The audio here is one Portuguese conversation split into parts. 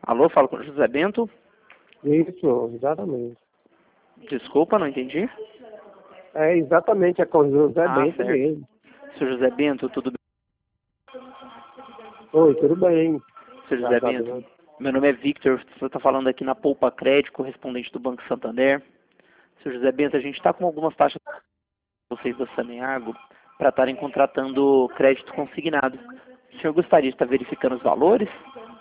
Alô, falo com o José Bento. Isso, exatamente. Desculpa, não entendi. É, exatamente, é com o José Bento certo. mesmo. Seu José Bento, tudo bem? Oi, tudo bem? Seu José Graças a Bento, Deus. meu nome é Victor, você está falando aqui na Poupa Crédito, correspondente do Banco Santander. Seu José Bento, a gente está com algumas taxas para vocês da Saneago para estarem contratando crédito consignado. O senhor gostaria de estar verificando os valores?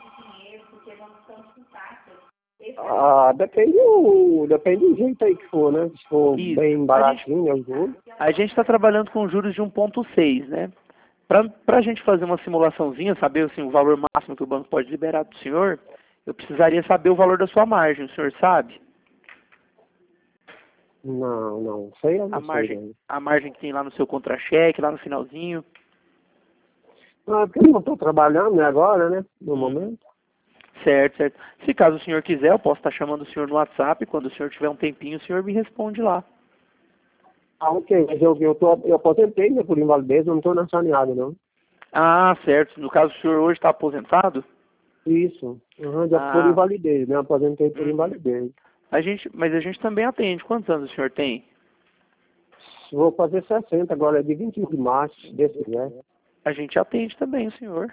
Depende do jeito aí que for, né? Se for Isso. bem baratinho, eu juro. A gente está trabalhando com juros de 1,6, né? Para a gente fazer uma simulaçãozinha, saber assim, o valor máximo que o banco pode liberar para o senhor, eu precisaria saber o valor da sua margem, o senhor sabe? Não sei, eu não sei. Não. A margem que tem lá no seu contra-cheque, lá no finalzinho. Ah, porque eu não estou trabalhando, né, agora, né? No momento. Certo, certo. Se caso o senhor quiser, eu posso estar chamando o senhor no WhatsApp. Quando o senhor tiver um tempinho, o senhor me responde lá. Ah, ok, mas eu aposentei, né, por invalidez, eu não estou na saneada, não. Ah, certo. No caso, o senhor hoje está aposentado? Isso, já por invalidez, né? Aposentei por invalidez. Mas a gente também atende. Quantos anos o senhor tem? Vou fazer 60 agora, é de 21 de março, desse né? A gente atende também, o senhor.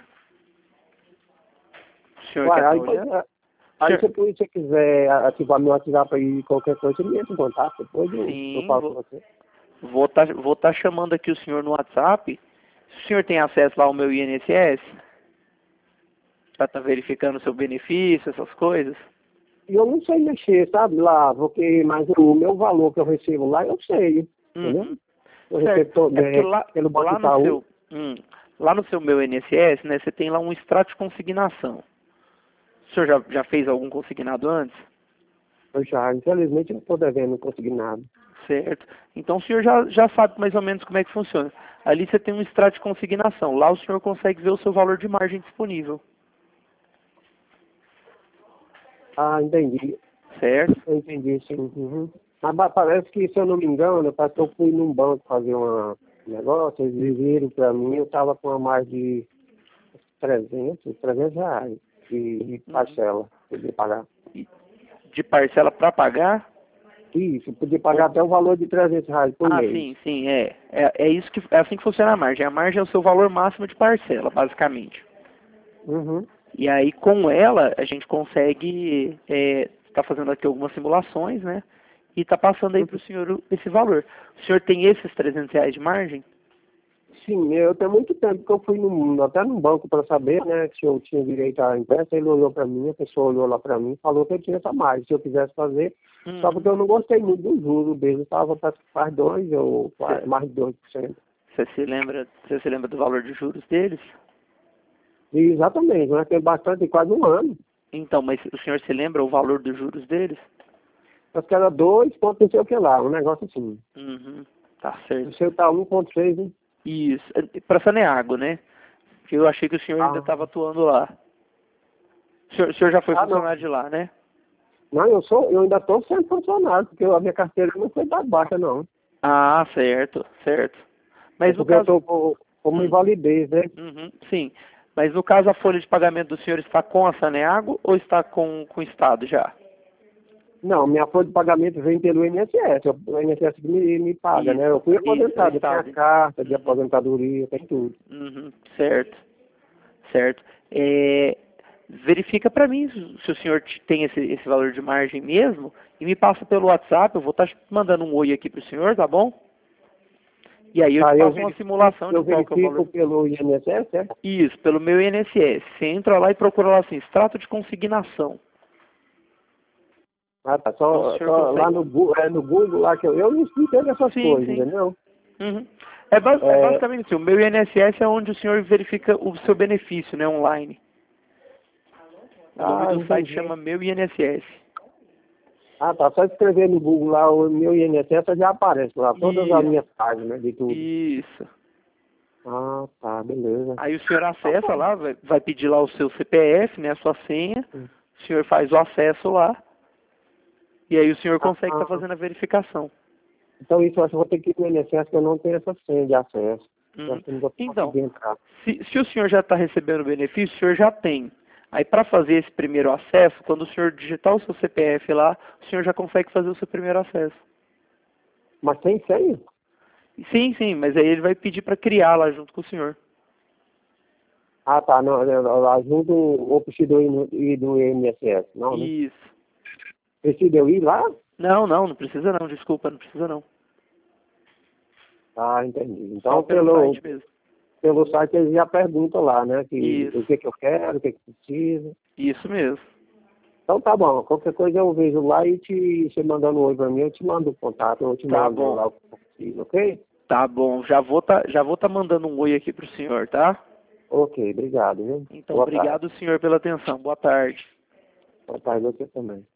O senhor Uai, quer aí, estar olhando? aí se você quiser ativar meu WhatsApp aí, qualquer coisa, você me entra em contato, depois eu Sim, falo com você. vou tá chamando aqui o senhor no WhatsApp. O senhor tem acesso lá ao meu INSS? Para estar verificando o seu benefício, essas coisas? E eu não sei mexer, sabe, lá, porque, mas o meu valor que eu recebo lá, eu sei, entendeu? Eu recebo todo, pelo Banco Itaú. Lá no seu meu INSS, né, você tem lá um extrato de consignação. O senhor já fez algum consignado antes? Eu já, infelizmente, não estou devendo, não consegui nada. Certo. Então o senhor já sabe mais ou menos como é que funciona. Ali você tem um extrato de consignação. Lá o senhor consegue ver o seu valor de margem disponível. Ah, entendi. Certo? Eu entendi, sim. Mas parece que, se eu não me engano, parece que eu fui num banco fazer um negócio, eles viram para mim, eu estava com a mais de 300 reais de parcela, podia pagar. De parcela para pagar? Isso, podia pagar até o valor de 300 reais por mês. Sim, é isso que é assim que funciona a margem. A margem é o seu valor máximo de parcela, basicamente. E aí com ela a gente consegue tá fazendo aqui algumas simulações, né? E tá passando aí para o senhor esse valor. O senhor tem esses 300 reais de margem? Sim, eu tenho muito tempo que eu fui até num banco para saber, né, se eu tinha direito à empréstimo. Ele olhou para mim, a pessoa olhou lá para mim e falou que eu tinha essa margem, se eu quisesse fazer. Só porque eu não gostei muito do juro dele, estava para 2 ou mais de 2%. Você se lembra do valor de juros deles? E exatamente, né, tem bastante, quase um ano. Então, mas o senhor se lembra o valor dos juros deles? Acho que era 2 ponto não sei o que lá, um negócio assim. Tá certo. O seu tá 1,6, hein? Isso, para Saneago, né? Porque eu achei que o senhor ainda estava atuando lá. O senhor já foi funcionário de lá, né? Não, eu ainda estou sendo funcionário, porque a minha carteira não foi da baixa, não. Ah, certo. Mas no porque caso... eu estou como invalidez, né? Sim. Mas no caso a folha de pagamento do senhor está com a Saneago ou está com o Estado já? Não, minha folha de pagamento vem pelo INSS, o INSS que me paga, né? Eu fui aposentado, eu tenho a carta de aposentadoria, tem tudo. Certo. Verifica para mim se o senhor tem esse valor de margem mesmo e me passa pelo WhatsApp, eu vou estar mandando um oi aqui para o senhor, tá bom? E aí eu te faço uma simulação de qual que é o valor. Pelo INSS, é? Isso, pelo meu INSS. Você entra lá e procura lá assim, extrato de consignação. Ah, tá. Só lá no Google, lá que eu não entendo essas coisas, entendeu? É basicamente assim, o meu INSS é onde o senhor verifica o seu benefício, né, online. O nome do site chama Meu INSS. Ah, tá. Só escrever no Google lá o meu INSS já aparece lá, todas as minhas páginas de tudo. Isso. Ah, tá, beleza. Aí o senhor acessa lá, vai pedir lá o seu CPF, né, a sua senha. O senhor faz o acesso lá. E aí o senhor consegue estar fazendo a verificação. Então isso eu acho que eu vou ter que ir no INSS, que eu não tenho essa senha de acesso. Então, se o senhor já está recebendo o benefício, o senhor já tem. Aí para fazer esse primeiro acesso, quando o senhor digitar o seu CPF lá, o senhor já consegue fazer o seu primeiro acesso. Mas tem senha? Sim, sim, mas aí ele vai pedir para criar lá junto com o senhor. Ah, tá, não, lá junto o precisa ir do INSS, não, né? Isso. Precisa eu ir lá? Não precisa não, desculpa, não precisa não. Ah, entendi. Então Só pelo site mesmo. Pelo site eles já perguntam lá, né? Isso. O que eu quero, o que precisa. Isso mesmo. Então tá bom, qualquer coisa eu vejo lá e você mandando um oi pra mim, eu te mando o contato, eu te mando bom. lá o que eu preciso, ok? Tá bom, já vou tá mandando um oi aqui pro senhor, tá? Ok, obrigado, viu? Então, Boa obrigado, tarde. senhor, pela atenção. Boa tarde. Boa tarde você também.